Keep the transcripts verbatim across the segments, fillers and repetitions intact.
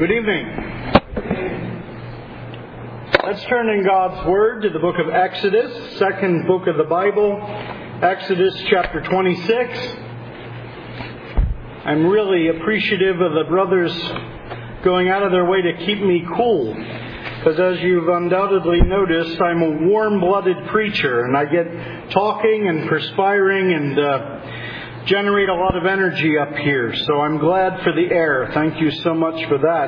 Good evening. Let's turn in God's Word to the book of Exodus, second book of the Bible, Exodus chapter twenty-six. I'm really appreciative of the brothers going out of their way to keep me cool, because as you've undoubtedly noticed, I'm a warm-blooded preacher, and I get talking and perspiring and uh, generate a lot of energy up here. So I'm glad for the air. Thank you so much for that.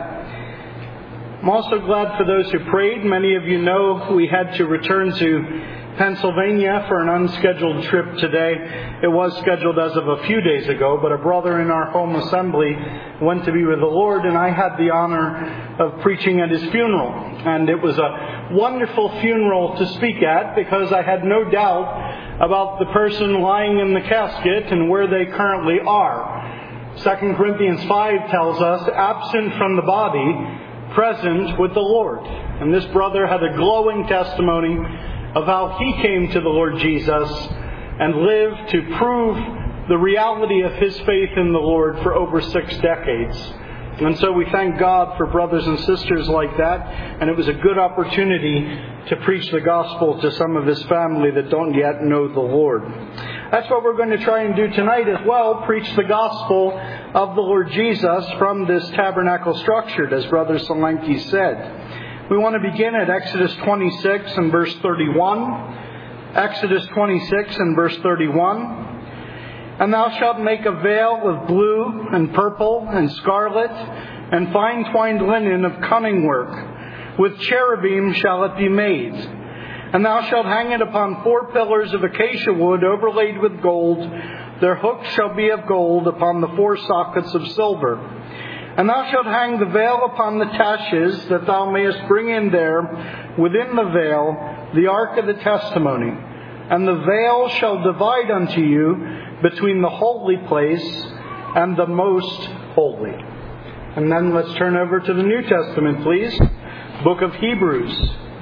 I'm also glad for those who prayed. Many of you know we had to return to Pennsylvania for an unscheduled trip today. It was scheduled as of a few days ago, but a brother in our home assembly went to be with the Lord, and I had the honor of preaching at his funeral. And it was a wonderful funeral to speak at, because I had no doubt about the person lying in the casket and where they currently are. Second Corinthians five tells us, absent from the body, present with the Lord. And this brother had a glowing testimony of how he came to the Lord Jesus and lived to prove the reality of his faith in the Lord for over six decades. And so we thank God for brothers and sisters like that. And it was a good opportunity to preach the gospel to some of his family that don't yet know the Lord. That's what we're going to try and do tonight as well, preach the gospel of the Lord Jesus from this tabernacle structure, as Brother Solanke said. We want to begin at Exodus twenty-six and verse thirty-one. Exodus twenty-six and verse thirty-one. And thou shalt make a veil of blue and purple and scarlet and fine twined linen of cunning work. With cherubim shall it be made. And thou shalt hang it upon four pillars of acacia wood overlaid with gold. Their hooks shall be of gold upon the four sockets of silver. And thou shalt hang the veil upon the taches, that thou mayest bring in there within the veil the ark of the testimony. And the veil shall divide unto you between the holy place and the most holy. And then let's turn over to the New Testament, please. Book of Hebrews.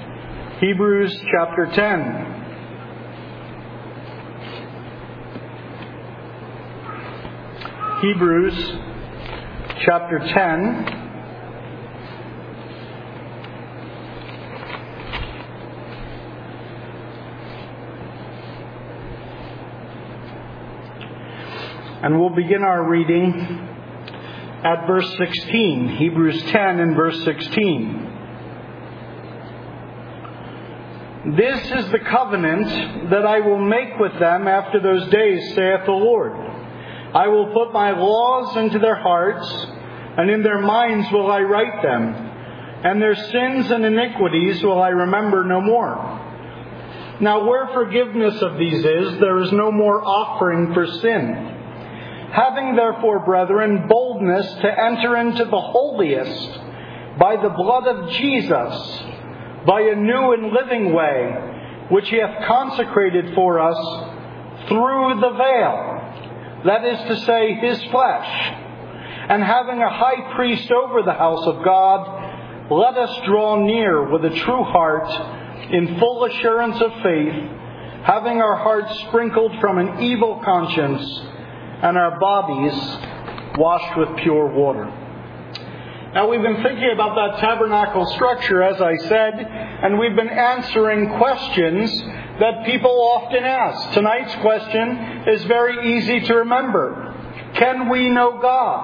Hebrews chapter ten. Hebrews chapter ten. And we'll begin our reading at verse sixteen. Hebrews ten and verse sixteen. This is the covenant that I will make with them after those days, saith the Lord. I will put my laws into their hearts, and in their minds will I write them, and their sins and iniquities will I remember no more. Now where forgiveness of these is, there is no more offering for sin. Having therefore, brethren, boldness to enter into the holiest by the blood of Jesus, by a new and living way, which he hath consecrated for us through the veil, that is to say, his flesh. And having a high priest over the house of God, let us draw near with a true heart, in full assurance of faith, having our hearts sprinkled from an evil conscience, and our bodies washed with pure water. Now, we've been thinking about that tabernacle structure, as I said, and we've been answering questions that people often ask. Tonight's question is very easy to remember. Can we know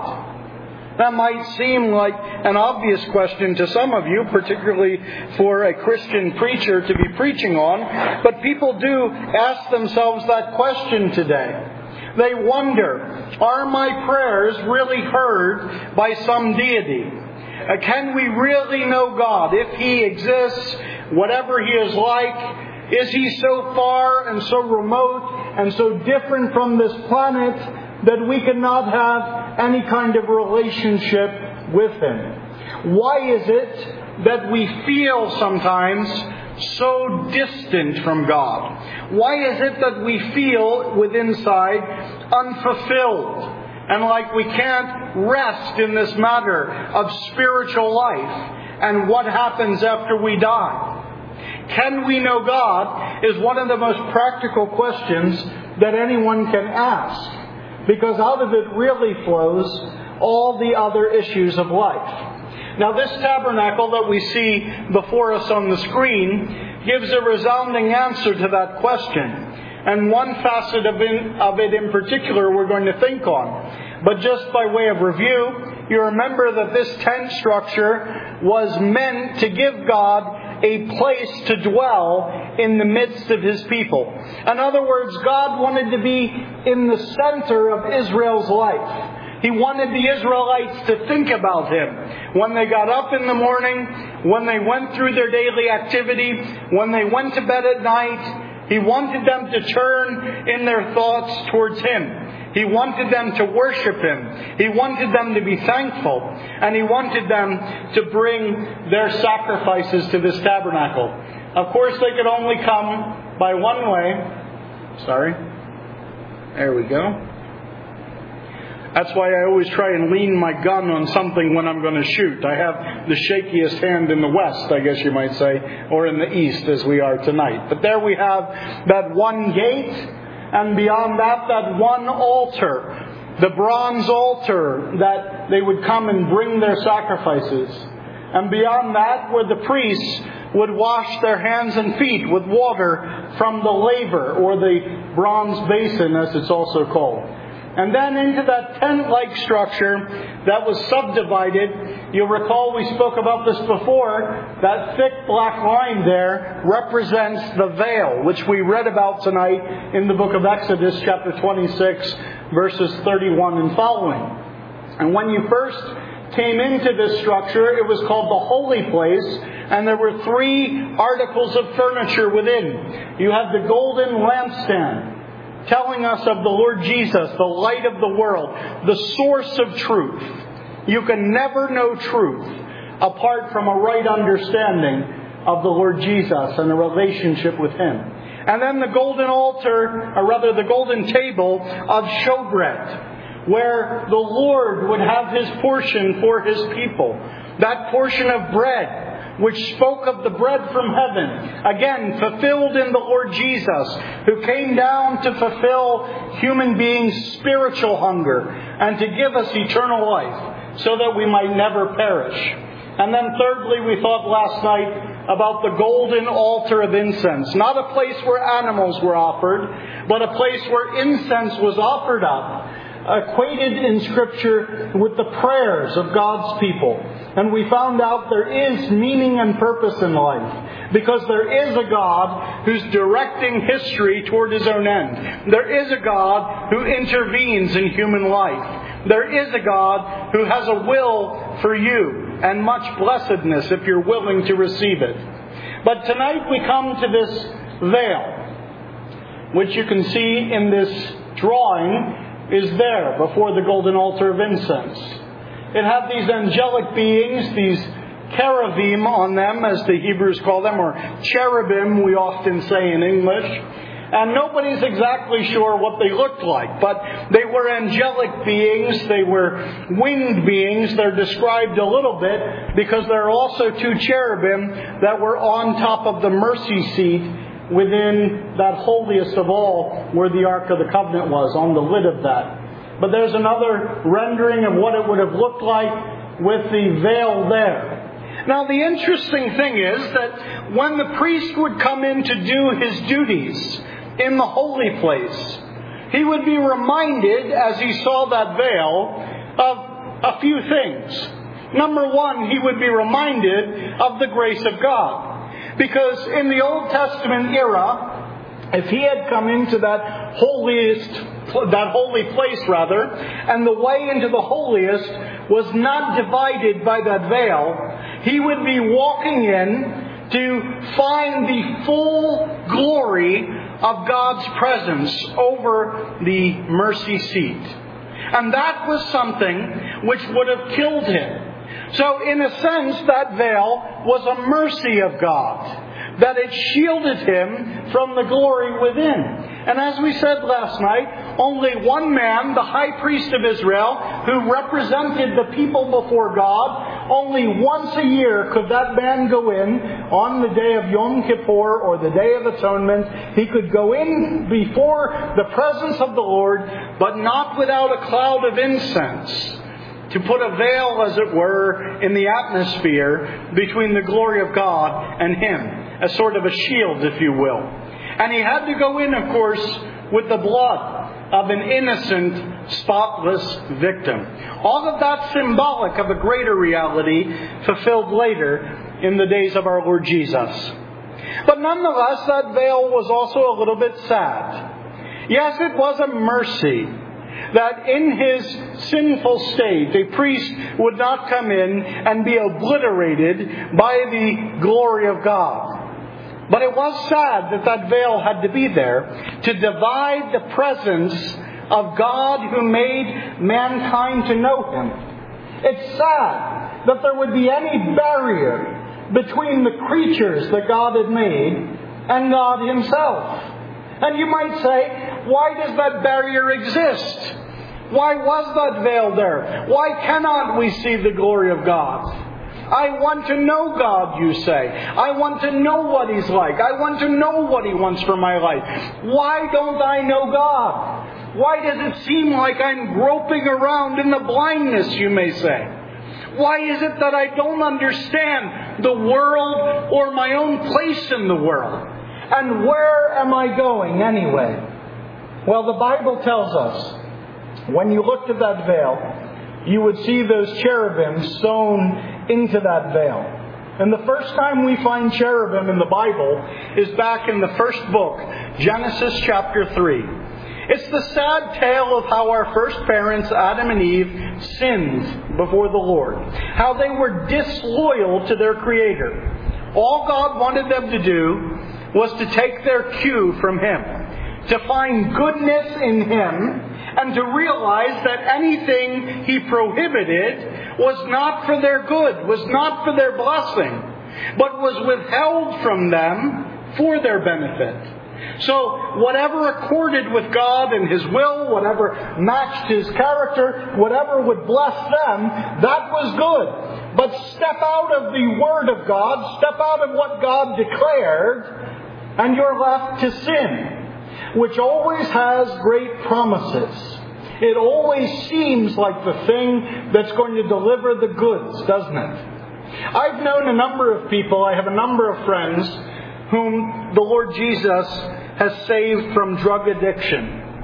God? That might seem like an obvious question to some of you, particularly for a Christian preacher to be preaching on, but people do ask themselves that question today. They wonder, are my prayers really heard by some deity? Uh, can we really know God? If He exists, whatever He is like, is He so far and so remote and so different from this planet that we cannot have any kind of relationship with Him? Why is it that we feel sometimes so distant from God? Why is it that we feel within inside unfulfilled and like we can't rest in this matter of spiritual life and what happens after we die? Can we know God is one of the most practical questions that anyone can ask, because out of it really flows all the other issues of life. Now this tabernacle that we see before us on the screen gives a resounding answer to that question. And one facet of, in, of it in particular we're going to think on. But just by way of review, you remember that this tent structure was meant to give God a place to dwell in the midst of His people. In other words, God wanted to be in the center of Israel's life. He wanted the Israelites to think about Him when they got up in the morning, when they went through their daily activity, when they went to bed at night. He wanted them to turn in their thoughts towards Him. He wanted them to worship Him. He wanted them to be thankful. And He wanted them to bring their sacrifices to this tabernacle. Of course, they could only come by one way. Sorry. There we go. That's why I always try and lean my gun on something when I'm going to shoot. I have the shakiest hand in the West, I guess you might say, or in the East as we are tonight. But there we have that one gate, and beyond that, that one altar. The bronze altar that they would come and bring their sacrifices. And beyond that, where the priests would wash their hands and feet with water from the laver, or the bronze basin as it's also called. And then into that tent-like structure that was subdivided. You'll recall we spoke about this before. That thick black line there represents the veil, which we read about tonight in the book of Exodus, chapter twenty-six, verses thirty-one and following. And when you first came into this structure, it was called the Holy Place, and there were three articles of furniture within. You had the golden lampstand, telling us of the Lord Jesus, the light of the world, the source of truth. You can never know truth apart from a right understanding of the Lord Jesus and a relationship with Him. And then the golden altar, or rather the golden table of showbread, where the Lord would have His portion for His people. That portion of bread which spoke of the bread from heaven, again fulfilled in the Lord Jesus, who came down to fulfill human beings' spiritual hunger and to give us eternal life so that we might never perish. And then thirdly, we thought last night about the golden altar of incense. Not a place where animals were offered, but a place where incense was offered up, equated in Scripture with the prayers of God's people. And we found out there is meaning and purpose in life, because there is a God who's directing history toward His own end. There is a God who intervenes in human life. There is a God who has a will for you and much blessedness if you're willing to receive it. But tonight we come to this veil, which you can see in this drawing is there before the golden altar of incense. It had these angelic beings, these cherubim on them, as the Hebrews call them, or cherubim we often say in English. And nobody's exactly sure what they looked like, but they were angelic beings, they were winged beings. They're described a little bit because there are also two cherubim that were on top of the mercy seat within that holiest of all, where the Ark of the Covenant was, on the lid of that. But there's another rendering of what it would have looked like with the veil there. Now the interesting thing is that when the priest would come in to do his duties in the holy place, he would be reminded, as he saw that veil, of a few things. Number one, he would be reminded of the grace of God. Because in the Old Testament era, if he had come into that holiest, that holy place rather, and the way into the holiest was not divided by that veil, he would be walking in to find the full glory of God's presence over the mercy seat. And that was something which would have killed him. So in a sense, that veil was a mercy of God, that it shielded him from the glory within. And as we said last night, only one man, the high priest of Israel, who represented the people before God, only once a year could that man go in on the day of Yom Kippur or the Day of Atonement. He could go in before the presence of the Lord, but not without a cloud of incense. to put a veil, as it were, in the atmosphere between the glory of God and him. A sort of a shield, if you will. And he had to go in, of course, with the blood of an innocent, spotless victim. All of that symbolic of a greater reality fulfilled later in the days of our Lord Jesus. But nonetheless, that veil was also a little bit sad. Yes, it was a mercy that in his sinful state, a priest would not come in and be obliterated by the glory of God. But it was sad that that veil had to be there to divide the presence of God who made mankind to know Him. It's sad that there would be any barrier between the creatures that God had made and God Himself. And you might say, why does that barrier exist? Why was that veil there? Why cannot we see the glory of God? I want to know God, you say. I want to know what He's like. I want to know what He wants for my life. Why don't I know God? Why does it seem like I'm groping around in the blindness, you may say? Why is it that I don't understand the world or my own place in the world? And where am I going anyway? Well, the Bible tells us, when you looked at that veil, you would see those cherubim sewn into that veil. And the first time we find cherubim in the Bible is back in the first book, Genesis chapter three. It's the sad tale of how our first parents, Adam and Eve, sinned before the Lord. How they were disloyal to their Creator. All God wanted them to do was to take their cue from Him. To find goodness in Him and to realize that anything He prohibited was not for their good, was not for their blessing, but was withheld from them for their benefit. So whatever accorded with God and His will, whatever matched His character, whatever would bless them, that was good. But step out of the Word of God, step out of what God declared, and you're left to sin, which always has great promises. It always seems like the thing that's going to deliver the goods, doesn't it? I've known a number of people, I have a number of friends, whom the Lord Jesus has saved from drug addiction.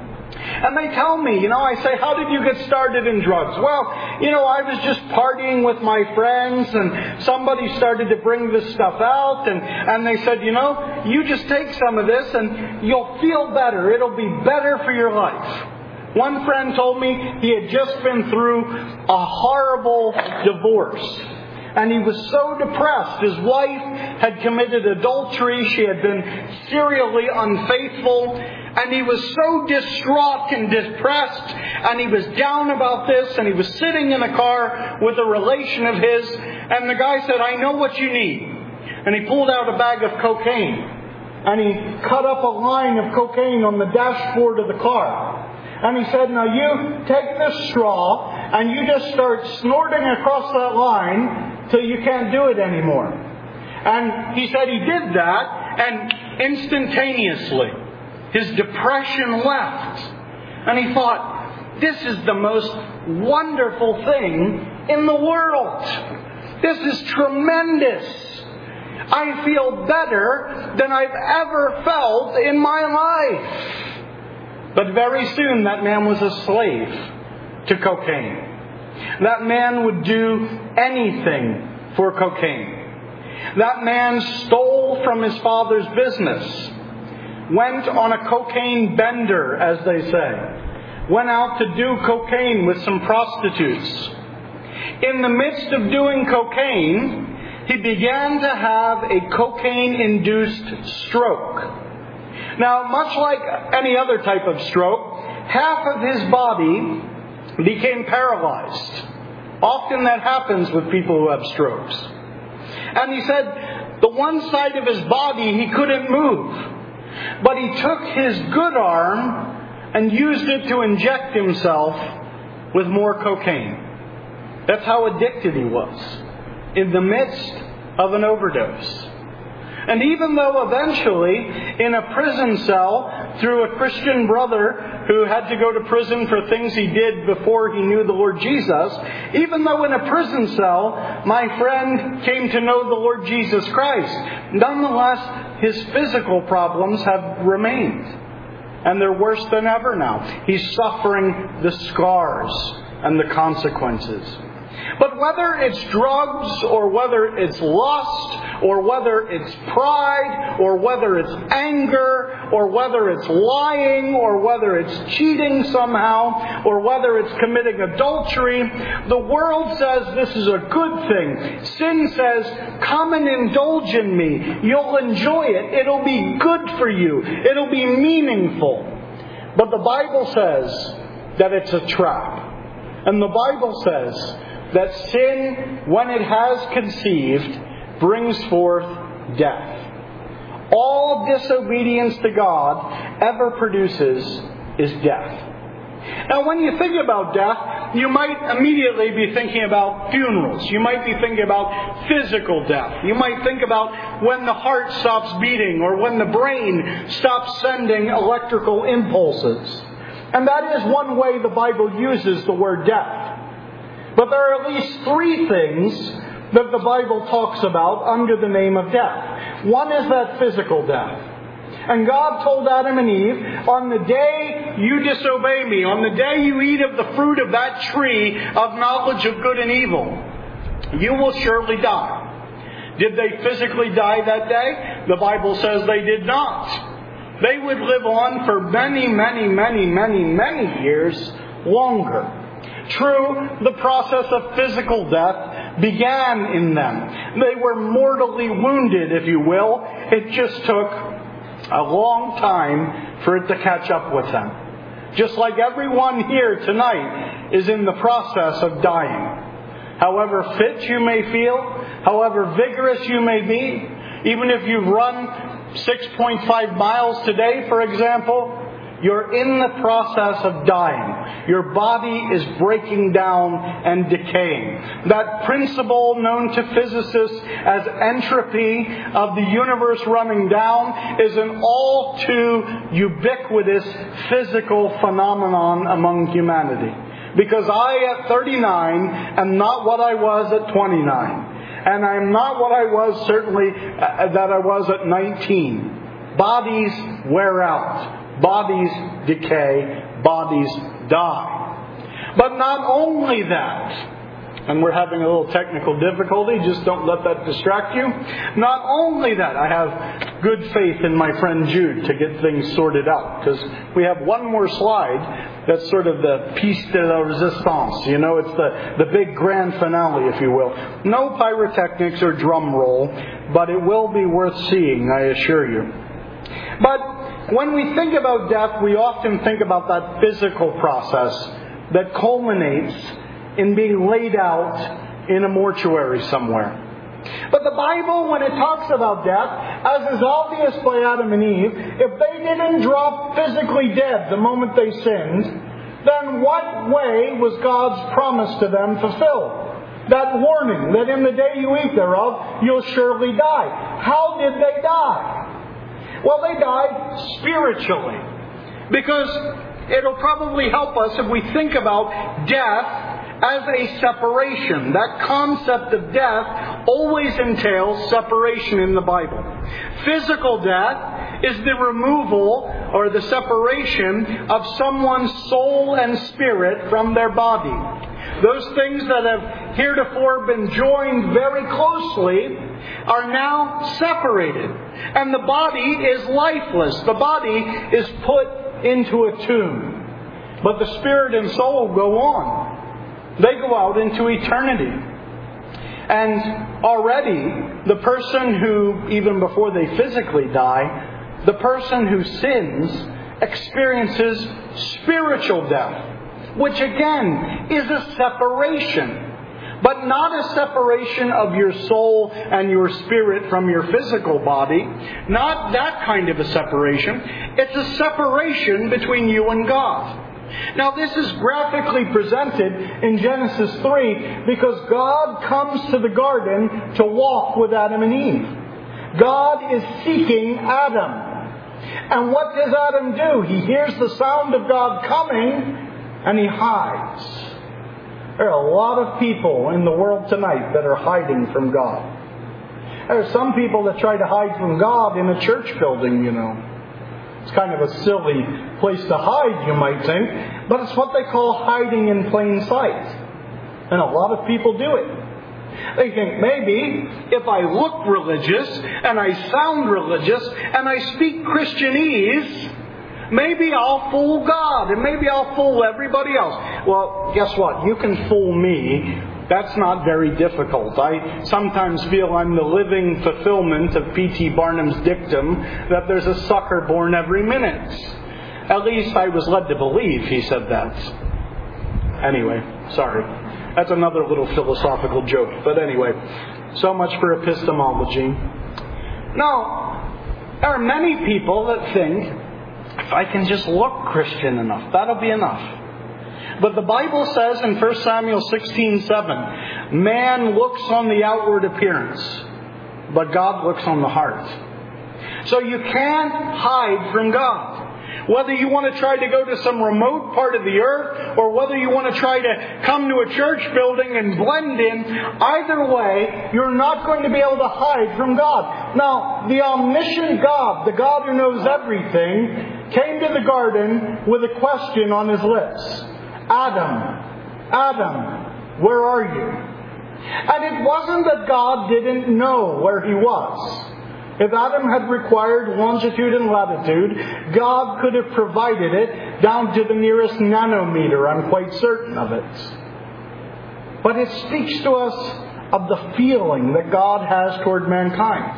And they tell me, you know, I say, how did you get started in drugs? Well, you know, I was just partying with my friends and somebody started to bring this stuff out and, and they said, you know, you just take some of this and you'll feel better. It'll be better for your life. One friend told me he had just been through a horrible divorce. And he was so depressed. His wife had committed adultery. She had been serially unfaithful. And he was so distraught and depressed. And he was down about this. And he was sitting in a car with a relation of his. And the guy said, I know what you need. And he pulled out a bag of cocaine. And he cut up a line of cocaine on the dashboard of the car. And he said, now you take this straw and you just start snorting across that line till you can't do it anymore. And he said he did that, and instantaneously his depression left. And he thought, this is the most wonderful thing in the world. This is tremendous. I feel better than I've ever felt in my life. But very soon that man was a slave to cocaine. That man would do anything for cocaine. That man stole from his father's business. Went on a cocaine bender, as they say. Went out to do cocaine with some prostitutes. In the midst of doing cocaine, he began to have a cocaine-induced stroke. Now, much like any other type of stroke, half of his body became paralyzed. Often that happens with people who have strokes. And he said the one side of his body he couldn't move. But he took his good arm and used it to inject himself with more cocaine. That's how addicted he was in the midst of an overdose. And even though eventually, in a prison cell, through a Christian brother who had to go to prison for things he did before he knew the Lord Jesus, even though in a prison cell, my friend came to know the Lord Jesus Christ, nonetheless, his physical problems have remained. And they're worse than ever now. He's suffering the scars and the consequences. But whether it's drugs, or whether it's lust, or whether it's pride, or whether it's anger, or whether it's lying, or whether it's cheating somehow, or whether it's committing adultery, the world says this is a good thing. Sin says, come and indulge in me. You'll enjoy it. It'll be good for you. It'll be meaningful. But the Bible says that it's a trap. And the Bible says that sin, when it has conceived, brings forth death. All disobedience to God ever produces is death. Now, when you think about death, you might immediately be thinking about funerals. You might be thinking about physical death. You might think about when the heart stops beating, or when the brain stops sending electrical impulses. And that is one way the Bible uses the word death. But there are at least three things that the Bible talks about under the name of death. One is that physical death. And God told Adam and Eve, on the day you disobey me, on the day you eat of the fruit of that tree of knowledge of good and evil, you will surely die. Did they physically die that day? The Bible says they did not. They would live on for many, many, many, many, many years longer. True, the process of physical death began in them. They were mortally wounded, if you will. It just took a long time for it to catch up with them. Just like everyone here tonight is in the process of dying. However fit you may feel, however vigorous you may be, even if you've run six point five miles today, for example, you're in the process of dying. Your body is breaking down and decaying. That principle known to physicists as entropy of the universe running down is an all too ubiquitous physical phenomenon among humanity. Because I at thirty-nine am not what I was at twenty-nine. And I'm not what I was certainly uh, that I was at nineteen. Bodies wear out. Bodies decay, bodies die. But not only that, and we're having a little technical difficulty, just don't let that distract you. Not only that, I have good faith in my friend Jude to get things sorted out, because we have one more slide that's sort of the piece de la resistance. You know, it's the, the big grand finale, if you will. No pyrotechnics or drum roll, but it will be worth seeing, I assure you. But when we think about death, we often think about that physical process that culminates in being laid out in a mortuary somewhere. But the Bible, when it talks about death, as is obvious by Adam and Eve, if they didn't drop physically dead the moment they sinned, then what way was God's promise to them fulfilled? That warning that in the day you eat thereof, you'll surely die. How did they die? Well, they died spiritually. Because it'll probably help us if we think about death as a separation. That concept of death always entails separation in the Bible. Physical death is the removal or the separation of someone's soul and spirit from their body. Those things that have heretofore been joined very closely are now separated. And the body is lifeless. The body is put into a tomb. But the spirit and soul go on. They go out into eternity. And already, the person who, even before they physically die, the person who sins experiences spiritual death, which again is a separation. But not a separation of your soul and your spirit from your physical body. Not that kind of a separation. It's a separation between you and God. Now this is graphically presented in Genesis three because God comes to the garden to walk with Adam and Eve. God is seeking Adam. And what does Adam do? He hears the sound of God coming and he hides. There are a lot of people in the world tonight that are hiding from God. There are some people that try to hide from God in a church building, you know. It's kind of a silly place to hide, you might think. But it's what they call hiding in plain sight. And a lot of people do it. They think maybe if I look religious and I sound religious and I speak Christianese, maybe I'll fool God and maybe I'll fool everybody else. Well, guess what? You can fool me. That's not very difficult. I sometimes feel I'm the living fulfillment of P T Barnum's dictum that there's a sucker born every minute. At least I was led to believe he said that. Anyway, sorry. That's another little philosophical joke. But anyway, so much for epistemology. Now, there are many people that think, if I can just look Christian enough, that'll be enough. But the Bible says in First Samuel sixteen seven, man looks on the outward appearance, but God looks on the heart. So you can't hide from God. Whether you want to try to go to some remote part of the earth, or whether you want to try to come to a church building and blend in, either way, you're not going to be able to hide from God. Now, the omniscient God, the God who knows everything, came to the garden with a question on his lips. Adam, Adam, where are you? And it wasn't that God didn't know where he was. If Adam had required longitude and latitude, God could have provided it down to the nearest nanometer. I'm quite certain of it. But it speaks to us of the feeling that God has toward mankind.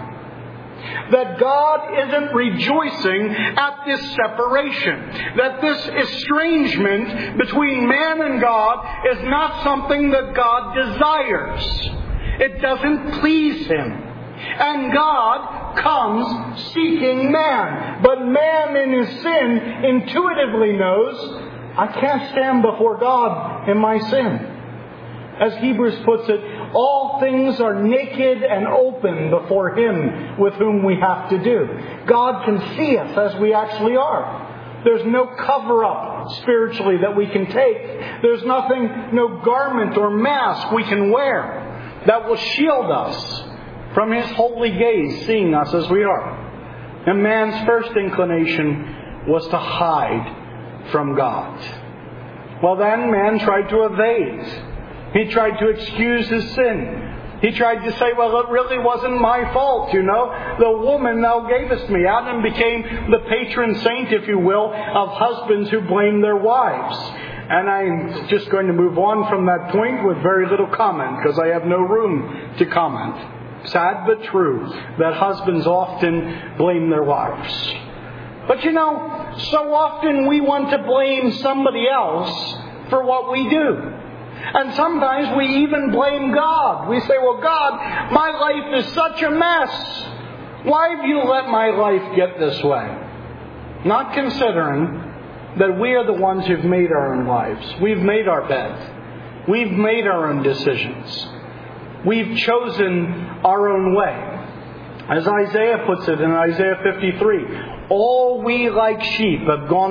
That God isn't rejoicing at this separation. That this estrangement between man and God is not something that God desires. It doesn't please Him. And God comes seeking man. But man in his sin intuitively knows, I can't stand before God in my sin. As Hebrews puts it, all things are naked and open before Him with whom we have to do. God can see us as we actually are. There's no cover-up spiritually that we can take. There's nothing, no garment or mask we can wear that will shield us from His holy gaze, seeing us as we are. And man's first inclination was to hide from God. Well, then man tried to evade. He tried to excuse his sin. He tried to say, well, it really wasn't my fault, you know. The woman thou gavest me. Adam became the patron saint, if you will, of husbands who blame their wives. And I'm just going to move on from that point with very little comment, because I have no room to comment. Sad but true that husbands often blame their wives. But you know, so often we want to blame somebody else for what we do. And sometimes we even blame God. We say, well, God, my life is such a mess. Why have you let my life get this way? Not considering that we are the ones who've made our own lives. We've made our bed. We've made our own decisions. We've chosen our own way. As Isaiah puts it in Isaiah fifty-three, all we like sheep have gone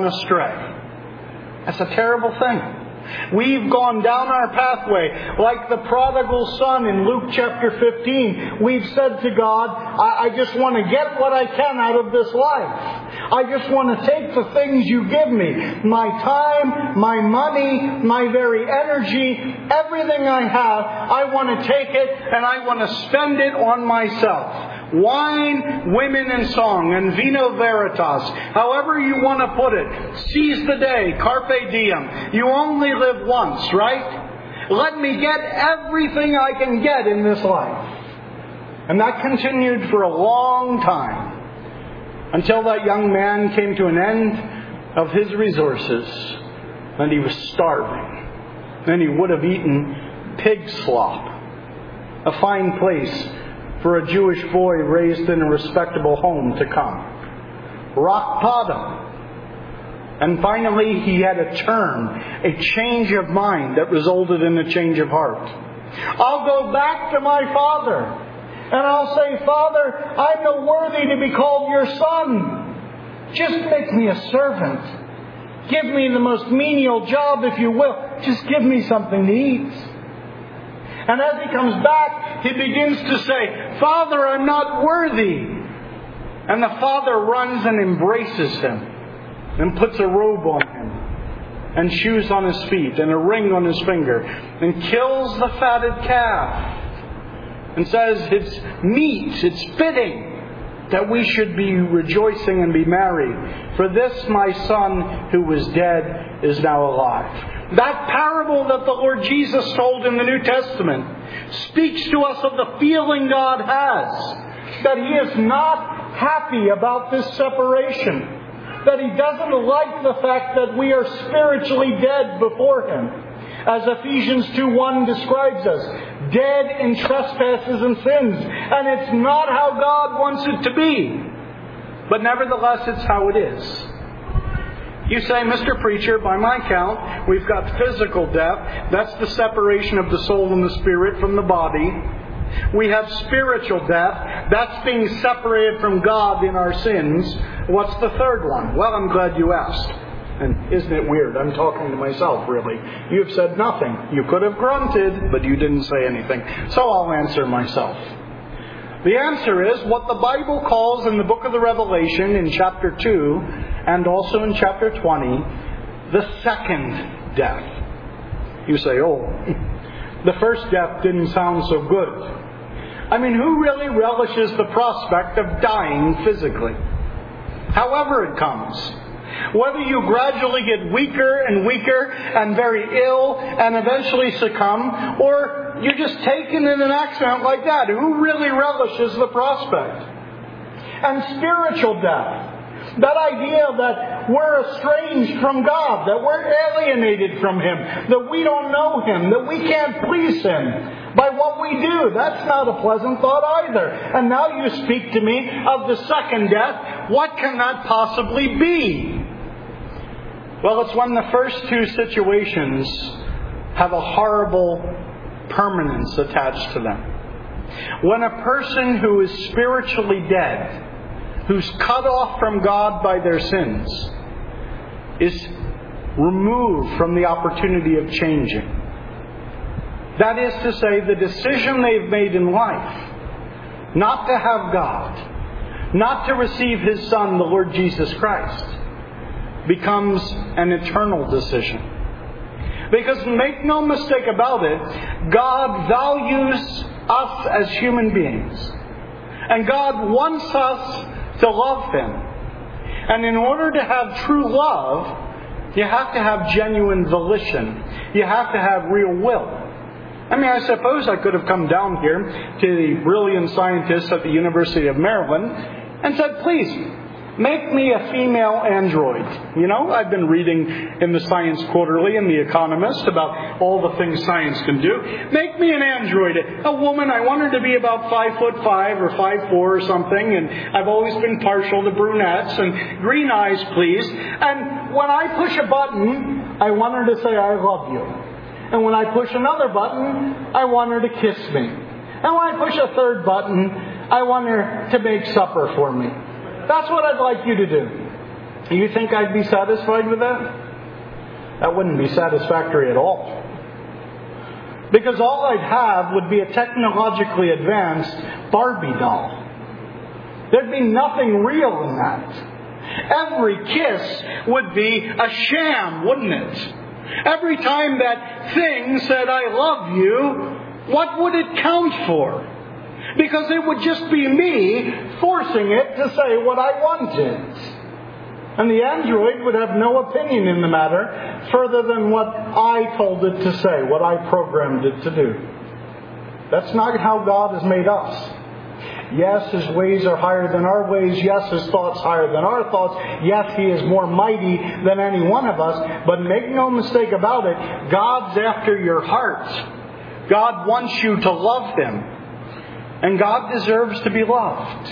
astray. That's a terrible thing. We've gone down our pathway like the prodigal son in Luke chapter fifteen. We've said to God, I, I just want to get what I can out of this life. I just want to take the things you give me. My time, my money, my very energy, everything I have, I want to take it and I want to spend it on myself. Wine, women, and song, and vino veritas, however you want to put it. Seize the day, carpe diem. You only live once, right? Let me get everything I can get in this life. And that continued for a long time, until that young man came to an end of his resources, and he was starving. And he would have eaten pig slop, a fine place for a Jewish boy raised in a respectable home to come. Rock bottom. And finally he had a turn, a change of mind that resulted in a change of heart. I'll go back to my father and I'll say, Father, I'm not worthy to be called your son. Just make me a servant. Give me the most menial job, if you will. Just give me something to eat. And as he comes back, he begins to say, Father, I'm not worthy. And the father runs and embraces him and puts a robe on him and shoes on his feet and a ring on his finger and kills the fatted calf and says, it's meet, it's fitting that we should be rejoicing and be merry. For this my son who was dead is now alive. That parable that the Lord Jesus told in the New Testament speaks to us of the feeling God has. That He is not happy about this separation. That He doesn't like the fact that we are spiritually dead before Him. As Ephesians two one describes us, dead in trespasses and sins. And it's not how God wants it to be. But nevertheless, it's how it is. You say, Mister Preacher, by my count, we've got physical death. That's the separation of the soul and the spirit from the body. We have spiritual death. That's being separated from God in our sins. What's the third one? Well, I'm glad you asked. And isn't it weird? I'm talking to myself, really. You've said nothing. You could have grunted, but you didn't say anything. So I'll answer myself. The answer is what the Bible calls in the book of the Revelation in chapter two and also in chapter twenty, the second death. You say, oh, the first death didn't sound so good. I mean, who really relishes the prospect of dying physically? However it comes. Whether you gradually get weaker and weaker and very ill and eventually succumb, or you're just taken in an accident like that, who really relishes the prospect? And spiritual death. That idea that we're estranged from God, that we're alienated from Him, that we don't know Him, that we can't please Him by what we do. That's not a pleasant thought either. And now you speak to me of the second death. What can that possibly be? Well, it's when the first two situations have a horrible permanence attached to them. When a person who is spiritually dead, who's cut off from God by their sins, is removed from the opportunity of changing. That is to say, the decision they've made in life, not to have God, not to receive His Son, the Lord Jesus Christ, becomes an eternal decision. Because make no mistake about it, God values us as human beings. And God wants us to love Him. And in order to have true love, you have to have genuine volition. You have to have real will. I mean, I suppose I could have come down here to the brilliant scientists at the University of Maryland and said, please, make me a female android. You know, I've been reading in the Science Quarterly and The Economist about all the things science can do. Make me an android. A woman, I want her to be about five foot five or five four or something. And I've always been partial to brunettes and green eyes, please. And when I push a button, I want her to say, I love you. And when I push another button, I want her to kiss me. And when I push a third button, I want her to make supper for me. That's what I'd like you to do. You think I'd be satisfied with that? That wouldn't be satisfactory at all. Because all I'd have would be a technologically advanced Barbie doll. There'd be nothing real in that. Every kiss would be a sham, wouldn't it? Every time that thing said, I love you, what would it count for? Because it would just be me forcing it to say what I wanted. And the android would have no opinion in the matter further than what I told it to say, what I programmed it to do. That's not how God has made us. Yes, His ways are higher than our ways. Yes, His thoughts higher than our thoughts. Yes, He is more mighty than any one of us. But make no mistake about it, God's after your heart. God wants you to love Him. And God deserves to be loved.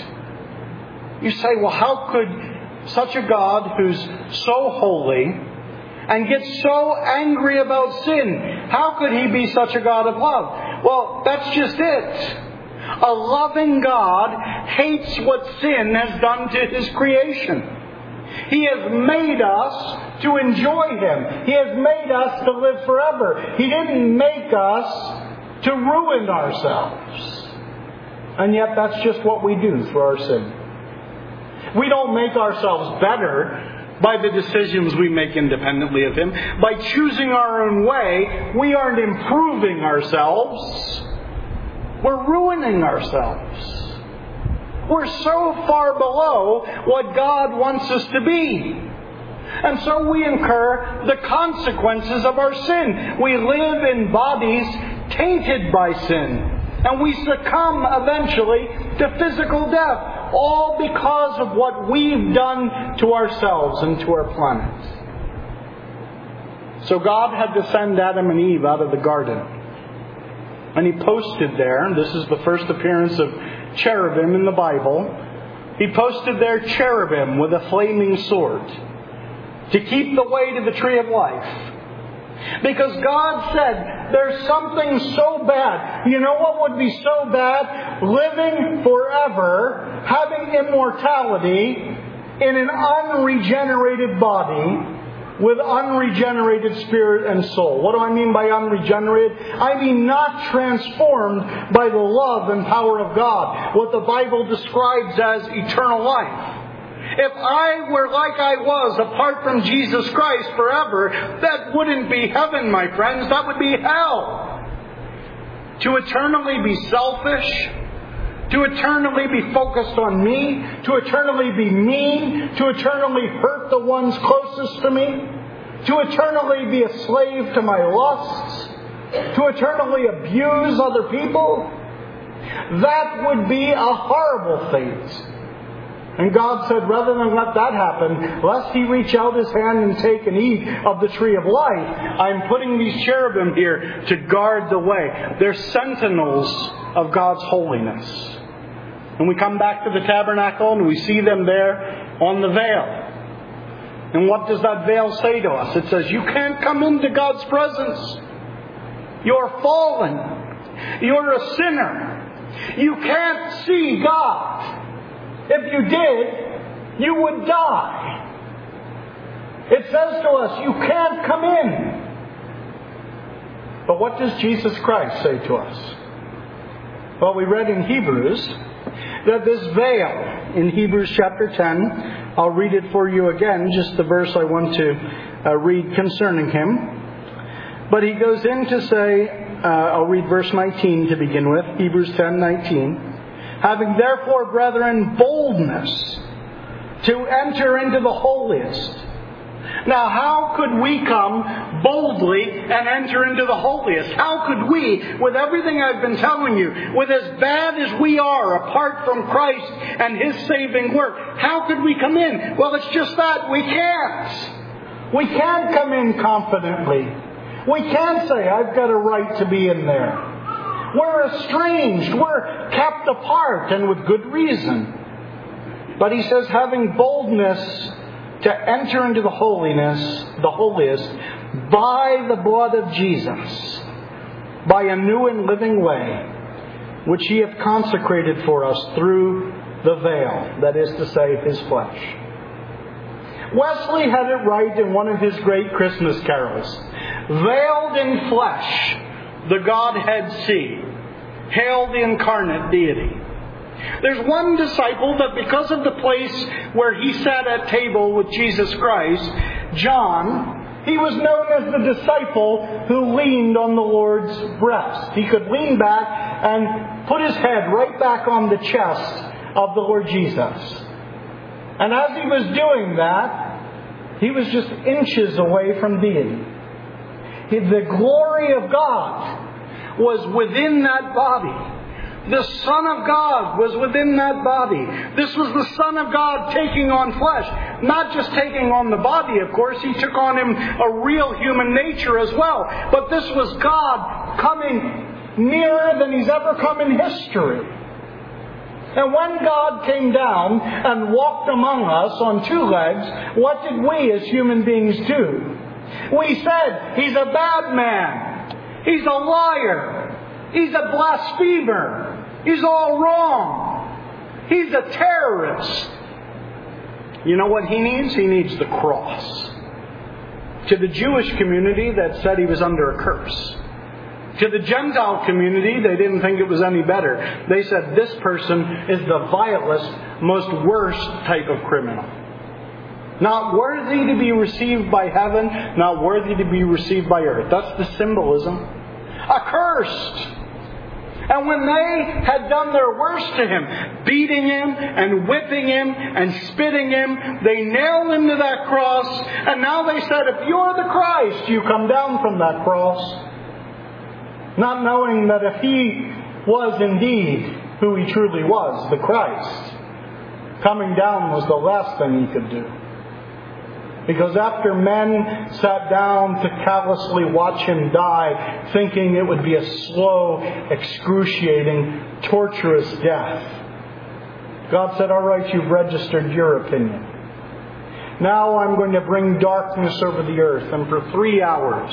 You say, well, how could such a God who's so holy and gets so angry about sin, how could He be such a God of love? Well, that's just it. A loving God hates what sin has done to His creation. He has made us to enjoy Him. He has made us to live forever. He didn't make us to ruin ourselves. And yet that's just what we do through our sin. We don't make ourselves better by the decisions we make independently of Him. By choosing our own way, we aren't improving ourselves. We're ruining ourselves. We're so far below what God wants us to be. And so we incur the consequences of our sin. We live in bodies tainted by sin. And we succumb eventually to physical death. All because of what we've done to ourselves and to our planet. So God had to send Adam and Eve out of the garden. And He posted there, and this is the first appearance of cherubim in the Bible. He posted there cherubim with a flaming sword to keep the way to the tree of life. Because God said there's something so bad. You know what would be so bad? Living forever, having immortality in an unregenerated body with unregenerated spirit and soul. What do I mean by unregenerated? I mean not transformed by the love and power of God. What the Bible describes as eternal life. If I were like I was apart from Jesus Christ forever, that wouldn't be heaven, my friends. That would be hell. To eternally be selfish, to eternally be focused on me, to eternally be mean, to eternally hurt the ones closest to me, to eternally be a slave to my lusts, to eternally abuse other people, that would be a horrible fate. And God said, rather than let that happen, lest He reach out His hand and take and eat of the tree of life, I'm putting these cherubim here to guard the way. They're sentinels of God's holiness. And we come back to the tabernacle and we see them there on the veil. And what does that veil say to us? It says, you can't come into God's presence. You're fallen. You're a sinner. You can't see God. If you did, you would die. It says to us, you can't come in. But what does Jesus Christ say to us? Well, we read in Hebrews that this veil, in Hebrews chapter ten, I'll read it for you again, just the verse I want to uh, read concerning Him. But he goes in to say, uh, I'll read verse nineteen to begin with, Hebrews ten nineteen. Having therefore, brethren, boldness to enter into the holiest. Now, how could we come boldly and enter into the holiest? How could we, with everything I've been telling you, with as bad as we are apart from Christ and His saving work, how could we come in? Well, it's just that. We can't. We can't come in confidently. We can't say, I've got a right to be in there. We're estranged. We're kept apart, and with good reason. But he says, having boldness to enter into the holiness, the holiest, by the blood of Jesus, by a new and living way, which He hath consecrated for us through the veil, that is to say, His flesh. Wesley had it right in one of his great Christmas carols. Veiled in flesh, the Godhead see. Hail the incarnate deity. There's one disciple that because of the place where he sat at table with Jesus Christ, John, he was known as the disciple who leaned on the Lord's breast. He could lean back and put his head right back on the chest of the Lord Jesus. And as he was doing that, he was just inches away from deity. The glory of God was within that body. The Son of God was within that body. This was the Son of God taking on flesh. Not just taking on the body, of course. He took on Him a real human nature as well. But this was God coming nearer than He's ever come in history. And when God came down and walked among us on two legs, what did we as human beings do? We said, He's a bad man. He's a liar. He's a blasphemer. He's all wrong. He's a terrorist. You know what he needs? He needs the cross. To the Jewish community that said he was under a curse. To the Gentile community, they didn't think it was any better. They said this person is the vilest, most worst type of criminal. Not worthy to be received by heaven, not worthy to be received by earth. That's the symbolism. Accursed. And when they had done their worst to him, beating him and whipping him and spitting him, they nailed him to that cross. And now they said, if you're the Christ, you come down from that cross. Not knowing that if he was indeed who he truly was, the Christ, coming down was the last thing he could do. Because after men sat down to callously watch him die, thinking it would be a slow, excruciating, torturous death, God said, all right, you've registered your opinion. Now I'm going to bring darkness over the earth. And for three hours,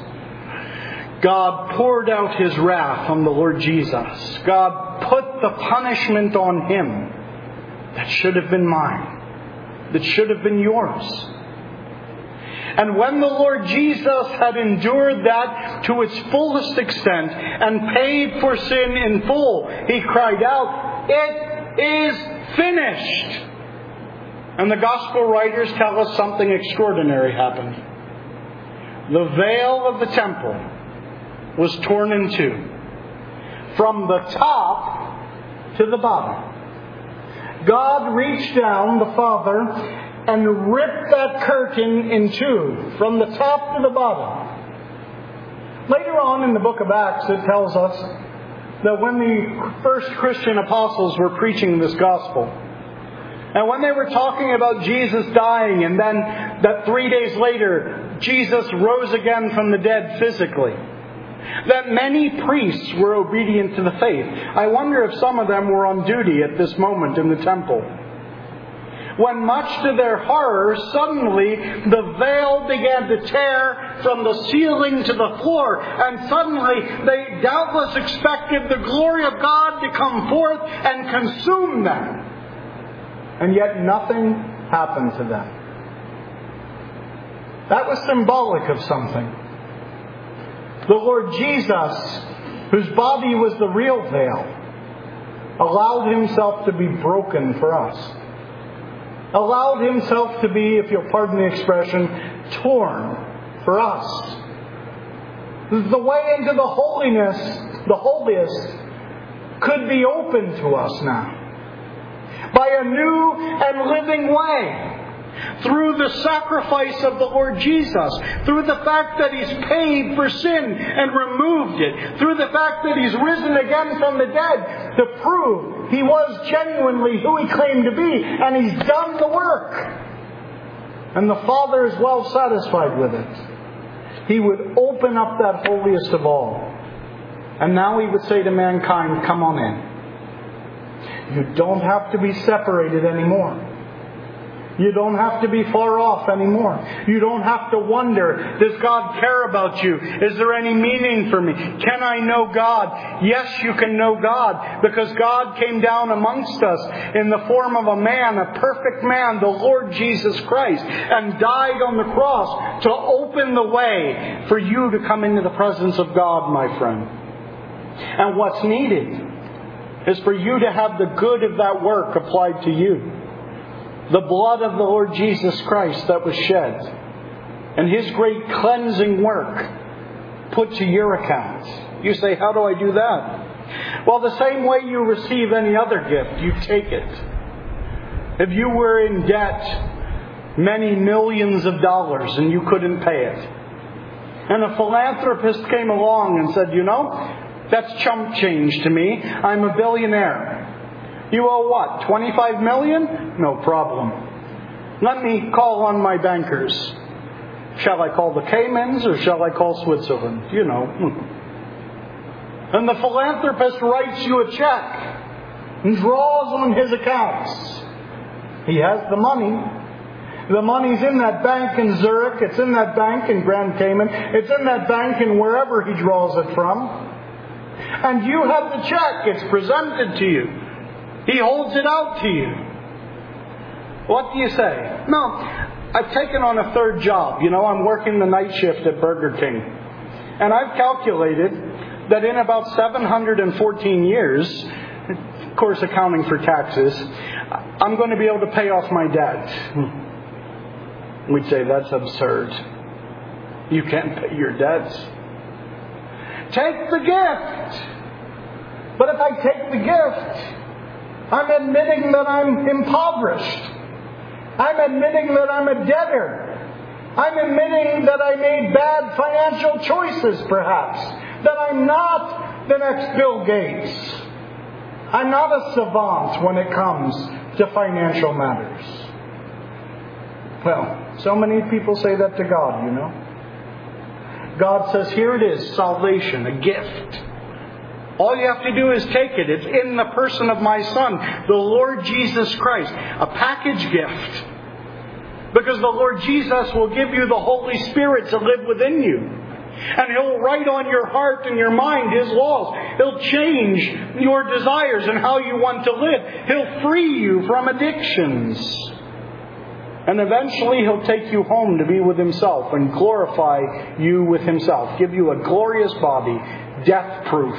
God poured out His wrath on the Lord Jesus. God put the punishment on Him that should have been mine, that should have been yours. And when the Lord Jesus had endured that to its fullest extent and paid for sin in full, He cried out, "It is finished!" And the Gospel writers tell us something extraordinary happened. The veil of the temple was torn in two, from the top to the bottom. God reached down, the Father, and ripped that curtain in two, from the top to the bottom. Later on in the book of Acts, it tells us that when the first Christian apostles were preaching this gospel, and when they were talking about Jesus dying, and then that three days later, Jesus rose again from the dead physically, that many priests were obedient to the faith. I wonder if some of them were on duty at this moment in the temple. When much to their horror, suddenly the veil began to tear from the ceiling to the floor. And suddenly they doubtless expected the glory of God to come forth and consume them. And yet nothing happened to them. That was symbolic of something. The Lord Jesus, whose body was the real veil, allowed Himself to be broken for us. Allowed Himself to be, if you'll pardon the expression, torn for us. The way into the holiness, the holiest, could be open to us now. By a new and living way. Through the sacrifice of the Lord Jesus. Through the fact that He's paid for sin and removed it. Through the fact that He's risen again from the dead to prove He was genuinely who He claimed to be. And He's done the work. And the Father is well satisfied with it. He would open up that holiest of all. And now He would say to mankind, come on in. You don't have to be separated anymore. You don't have to be far off anymore. You don't have to wonder, does God care about you? Is there any meaning for me? Can I know God? Yes, you can know God, because God came down amongst us in the form of a man, a perfect man, the Lord Jesus Christ, and died on the cross to open the way for you to come into the presence of God, my friend. And what's needed is for you to have the good of that work applied to you. The blood of the Lord Jesus Christ that was shed, and His great cleansing work put to your account. You say, how do I do that? Well, the same way you receive any other gift, you take it. If you were in debt many millions of dollars and you couldn't pay it, and a philanthropist came along and said, you know, that's chump change to me. I'm a billionaire. You owe what? twenty-five million? No problem. Let me call on my bankers. Shall I call the Caymans or shall I call Switzerland? You know. And the philanthropist writes you a check and draws on his accounts. He has the money. The money's in that bank in Zurich. It's in that bank in Grand Cayman. It's in that bank in wherever he draws it from. And you have the check. It's presented to you. He holds it out to you. What do you say? No, I've taken on a third job. You know, I'm working the night shift at Burger King. And I've calculated that in about seven hundred fourteen years, of course accounting for taxes, I'm going to be able to pay off my debt. We'd say that's absurd. You can't pay your debts. Take the gift. But if I take the gift, I'm admitting that I'm impoverished. I'm admitting that I'm a debtor. I'm admitting that I made bad financial choices, perhaps. That I'm not the next Bill Gates. I'm not a savant when it comes to financial matters. Well, so many people say that to God, you know. God says, here it is, salvation, a gift. All you have to do is take it. It's in the person of my Son, the Lord Jesus Christ. A package gift. Because the Lord Jesus will give you the Holy Spirit to live within you. And He'll write on your heart and your mind His laws. He'll change your desires and how you want to live. He'll free you from addictions. And eventually He'll take you home to be with Himself and glorify you with Himself. Give you a glorious body, death-proof.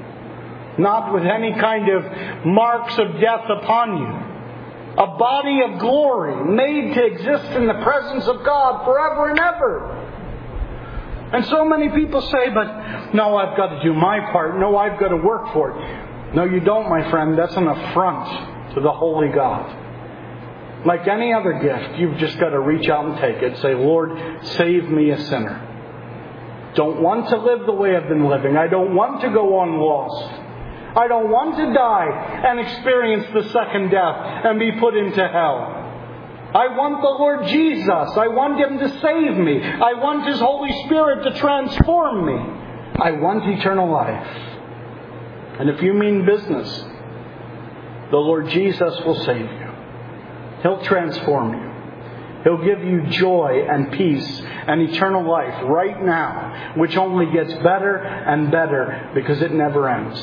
Not with any kind of marks of death upon you. A body of glory made to exist in the presence of God forever and ever. And so many people say, but no, I've got to do my part. No, I've got to work for it. No, you don't, my friend. That's an affront to the holy God. Like any other gift, you've just got to reach out and take it. Say, Lord, save me a sinner. Don't want to live the way I've been living. I don't want to go on lost. I don't want to die and experience the second death and be put into hell. I want the Lord Jesus. I want Him to save me. I want His Holy Spirit to transform me. I want eternal life. And if you mean business, the Lord Jesus will save you. He'll transform you. He'll give you joy and peace and eternal life right now, which only gets better and better because it never ends.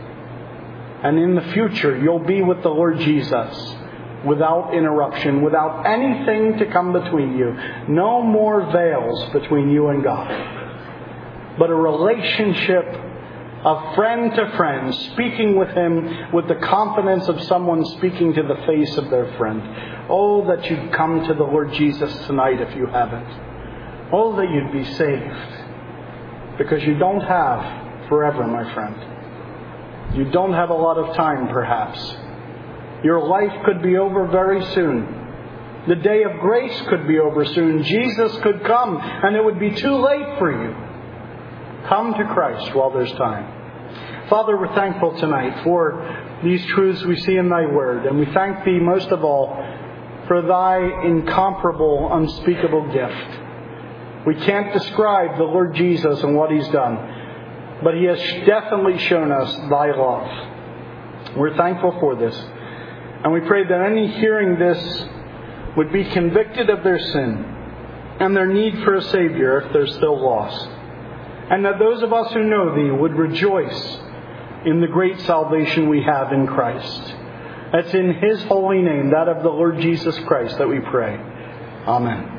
And in the future, you'll be with the Lord Jesus without interruption, without anything to come between you. No more veils between you and God. But a relationship of friend to friend, speaking with Him with the confidence of someone speaking to the face of their friend. Oh, that you'd come to the Lord Jesus tonight if you haven't. Oh, that you'd be saved. Because you don't have forever, my friend. You don't have a lot of time, perhaps. Your life could be over very soon. The day of grace could be over soon. Jesus could come, and it would be too late for you. Come to Christ while there's time. Father, we're thankful tonight for these truths we see in Thy Word. And we thank Thee most of all for Thy incomparable, unspeakable gift. We can't describe the Lord Jesus and what He's done. But He has definitely shown us Thy love. We're thankful for this. And we pray that any hearing this would be convicted of their sin and their need for a Savior if they're still lost. And that those of us who know Thee would rejoice in the great salvation we have in Christ. It's in His holy name, that of the Lord Jesus Christ, that we pray. Amen.